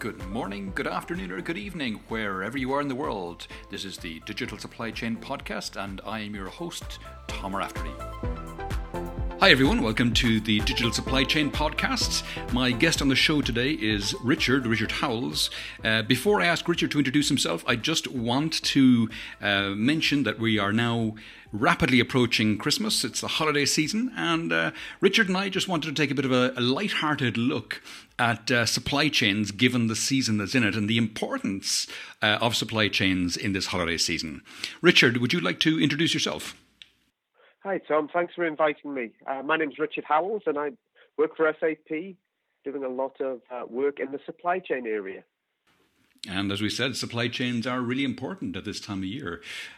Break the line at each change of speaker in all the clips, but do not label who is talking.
Good morning, good afternoon, or good evening, wherever you are in the world. This is the Digital Supply Chain Podcast, and I am your host, Tom Raftery. Hi everyone, welcome to the Digital Supply Chain Podcast. My guest on the show today is Richard Howells. Before I ask Richard to introduce himself, I just want to mention that we are now rapidly approaching Christmas. It's the holiday season, and Richard and I just wanted to take a bit of a light-hearted look at supply chains given the season that's in it and the importance of supply chains in this holiday season. Richard, would you like to introduce yourself?
Hi, Tom. Thanks for inviting me. My name's Richard Howells, and I work for SAP, doing a lot of work in the supply chain area.
And as we said, supply chains are really important at this time of year.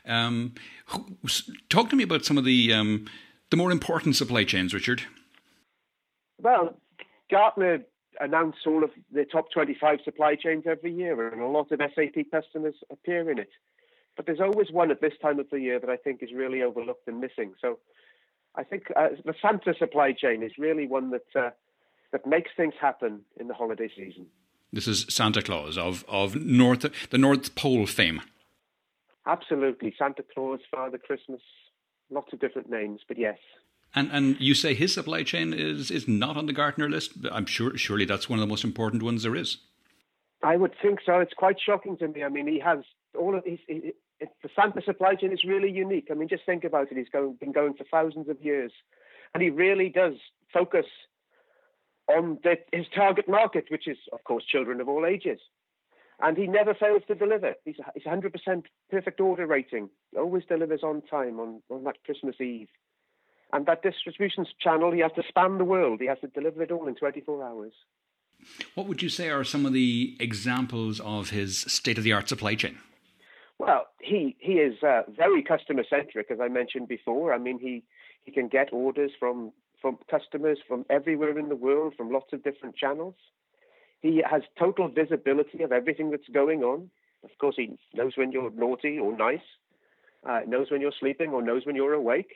Talk to me about some of the more important supply chains, Richard.
Well, Gartner announce all of the top 25 supply chains every year, and a lot of SAP customers appear in it. But there's always one at this time of the year that I think is really overlooked and missing. So I think the Santa supply chain is really one that makes things happen in the holiday season.
This is Santa Claus of the North Pole fame.
Absolutely. Santa Claus, Father Christmas, lots of different names, but yes.
And you say his supply chain is not on the Gartner list? I'm surely that's one of the most important ones there is.
I would think so. It's quite shocking to me. I mean, he has all of the Santa supply chain is really unique. I mean, just think about it. He's been going for thousands of years, and he really does focus on his target market, which is, of course, children of all ages. And he never fails to deliver. He's 100% perfect order rating. Always delivers on time on that Christmas Eve. And that distribution channel, he has to span the world. He has to deliver it all in 24 hours.
What would you say are some of the examples of his state-of-the-art supply chain?
Well, he is very customer-centric, as I mentioned before. I mean, he can get orders from customers from everywhere in the world, from lots of different channels. He has total visibility of everything that's going on. Of course, he knows when you're naughty or nice, knows when you're sleeping or knows when you're awake.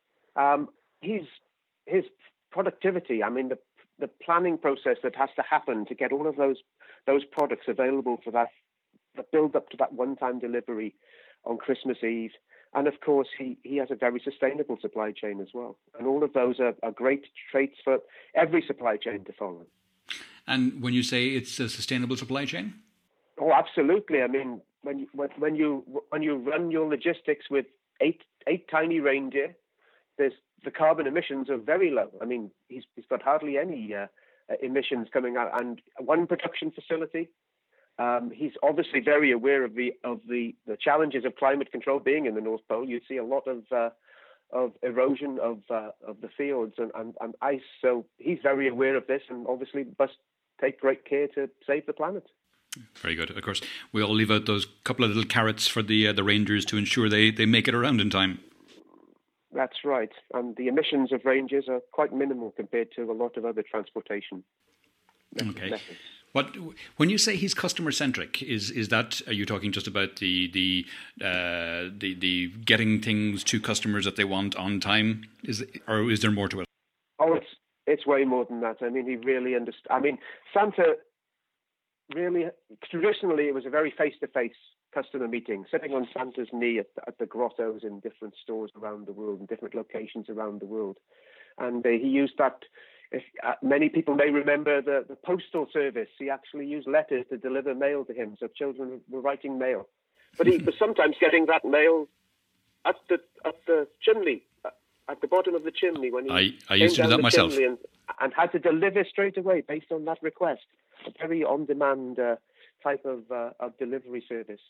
His productivity, I mean, the planning process that has to happen to get all of those products available for that build up to that one-time delivery on Christmas Eve. And of course, he has a very sustainable supply chain as well. And all of those are great traits for every supply chain to follow. And
when you say it's a sustainable supply chain?
Oh, absolutely. I mean, when you run your logistics with eight tiny reindeer, the carbon emissions are very low. I mean, he's got hardly any emissions coming out. And one production facility. He's obviously very aware of the challenges of climate control. Being in the North Pole, you see a lot of erosion of the fields and ice. So he's very aware of this, and obviously must take great care to save the planet.
Very good. Of course, we all leave out those couple of little carrots for the rangers to ensure they make it around in time.
That's right, and the emissions of rangers are quite minimal compared to a lot of other transportation methods.
What when you say he's customer centric, is that, are you talking just about the getting things to customers that they want on time? Or is there more to it?
Oh, it's way more than that. I mean, he really understands. I mean, Santa really traditionally it was a very face-to-face customer meeting, sitting on Santa's knee at the grottos in different stores around the world, in different locations around the world, and he used that. If many people may remember the postal service, he actually used letters to deliver mail to him. So children were writing mail, but he was sometimes getting that mail at the chimney, at the bottom of the chimney when he
I used to do that myself,
and had to deliver straight away based on that request. A very on-demand type of delivery service.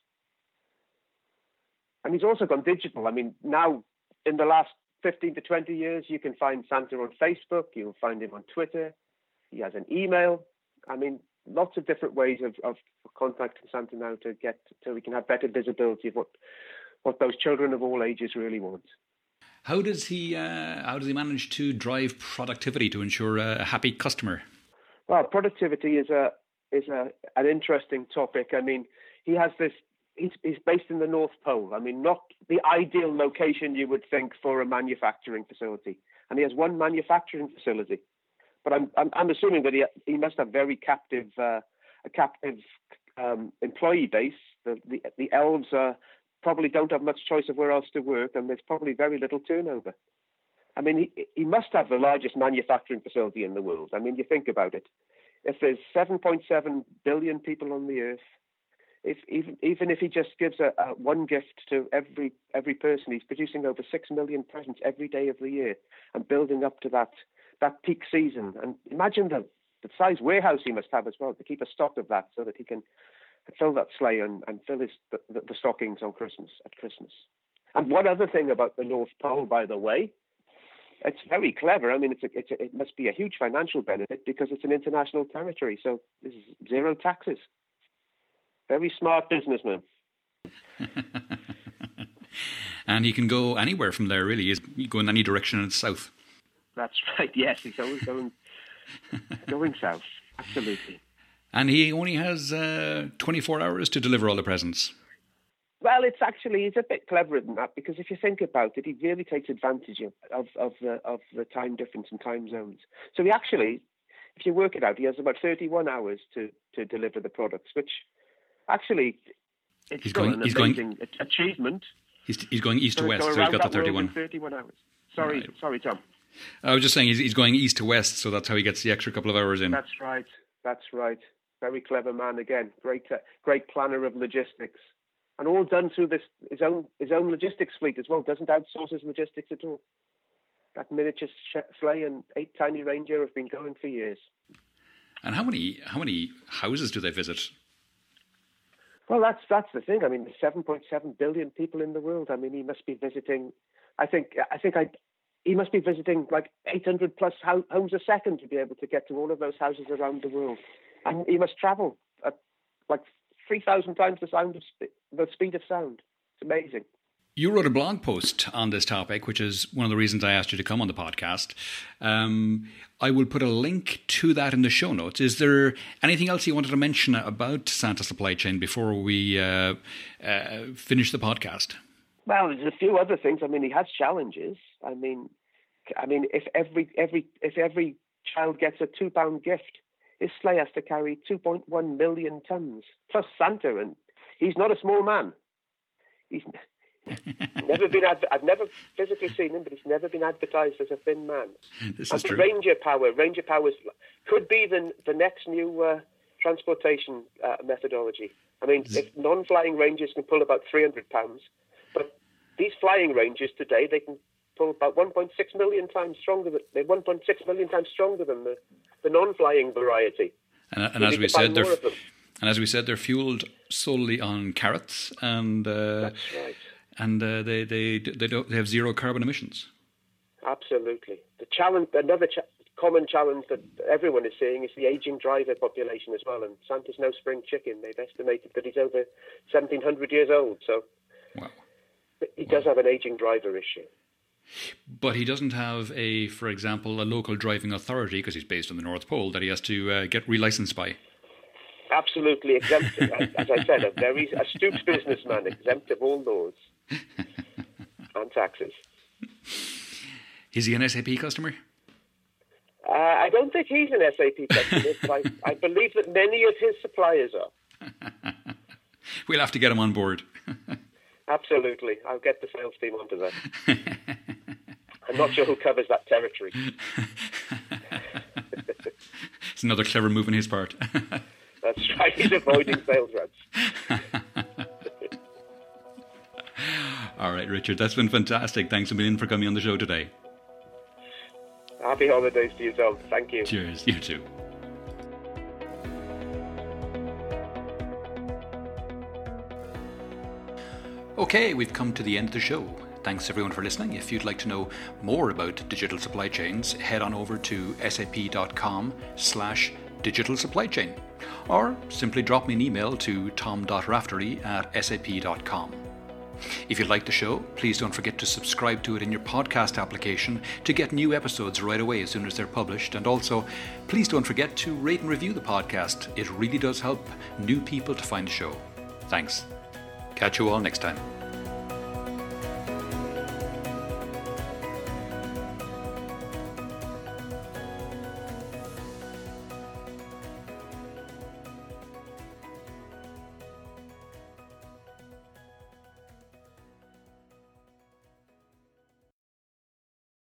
And he's also gone digital. I mean, now in the last 15 to 20 years, you can find Santa on Facebook, you'll find him on Twitter, he has an email. I mean, lots of different ways of contacting Santa now so we can have better visibility of what those children of all ages really want.
How does he manage to drive productivity to ensure a happy customer?
Well, productivity is an interesting topic. I mean, he has this. He's based in the North Pole. I mean, not the ideal location you would think for a manufacturing facility. And he has one manufacturing facility. But I'm assuming that he must have very captive captive employee base. The elves probably don't have much choice of where else to work, and there's probably very little turnover. I mean, he must have the largest manufacturing facility in the world. I mean, you think about it. If there's 7.7 billion people on the earth, even if he just gives one gift to every person, he's producing over 6 million presents every day of the year and building up to that peak season. And imagine the size warehouse he must have as well to keep a stock of that, so that he can fill that sleigh and fill the stockings at Christmas. And one other thing about the North Pole, by the way, it's very clever. I mean, it must be a huge financial benefit because it's an international territory, so there's zero taxes. Very smart businessman.
And he can go anywhere from there, really. He go in any direction in the south.
That's right, yes. He's always going south. Absolutely.
And he only has 24 hours to deliver all the presents.
Well, it's a bit cleverer than that, because if you think about it, he really takes advantage of the time difference and time zones. So he actually, if you work it out, he has about 31 hours to deliver the products, which actually it's an amazing achievement.
He's going east to west, so he's got the 31
hours. Sorry, Tom.
I was just saying he's going east to west, so that's how he gets the extra couple of hours in.
That's right. Very clever man again. Great planner of logistics. And all done through his own logistics fleet as well. Doesn't outsource his logistics at all. That miniature sleigh and 8 tiny reindeer have been going for years.
And how many houses do they visit?
Well, that's the thing. I mean, there's 7.7 billion people in the world. I mean, he must be visiting. He must be visiting like 800 plus homes a second to be able to get to all of those houses around the world. And he must travel at like 3,000 times the speed of sound. It's amazing.
You wrote a blog post on this topic, which is one of the reasons I asked you to come on the podcast. I will put a link to that in the show notes. Is there anything else you wanted to mention about Santa Supply Chain before we finish the podcast? Well,
there's a few other things. I mean, he has challenges. I mean, if every child gets a £2 gift, his sleigh has to carry 2.1 million tons plus Santa, and he's not a small man. He's never been. I've never physically seen him, but he's never been advertised as a thin man.
This is true.
Ranger Power could be the next new transportation methodology. I mean, if non-flying Rangers can pull about 300 pounds, but these flying Rangers today, they can pull about 1.6 million times stronger. They're 1.6 million times stronger than the non-flying variety.
And as we said, they're fueled solely on carrots, and
that's right.
And they have zero carbon emissions.
Absolutely. The challenge, common challenge that everyone is seeing, is the aging driver population as well. And Santa's no spring chicken. They've estimated that he's over 1,700 years old. So
wow.
He does have an aging driver issue.
But he doesn't have for example, a local driving authority, because he's based on the North Pole, that he has to get relicensed by.
Absolutely exempt. As I said, a very astute businessman, exempt of all laws and taxes.
Is he an SAP customer?
I don't think he's an SAP customer, but I believe that many of his suppliers are.
We'll have to get him on board.
Absolutely. I'll get the sales team onto that. I'm not sure who covers that territory.
It's another clever move on his part.
That's right. He's avoiding sales reps.
All right, Richard. That's been fantastic. Thanks a million for coming on the show today.
Happy holidays to you, Tom. Thank you.
Cheers. You too. Okay, we've come to the end of the show. Thanks everyone for listening. If you'd like to know more about digital supply chains, head on over to sap.com/digital supply chain, or simply drop me an email to tom.raftery@sap.com. If you like the show, please don't forget to subscribe to it in your podcast application to get new episodes right away as soon as they're published. And also, please don't forget to rate and review the podcast. It really does help new people to find the show. Thanks. Catch you all next time.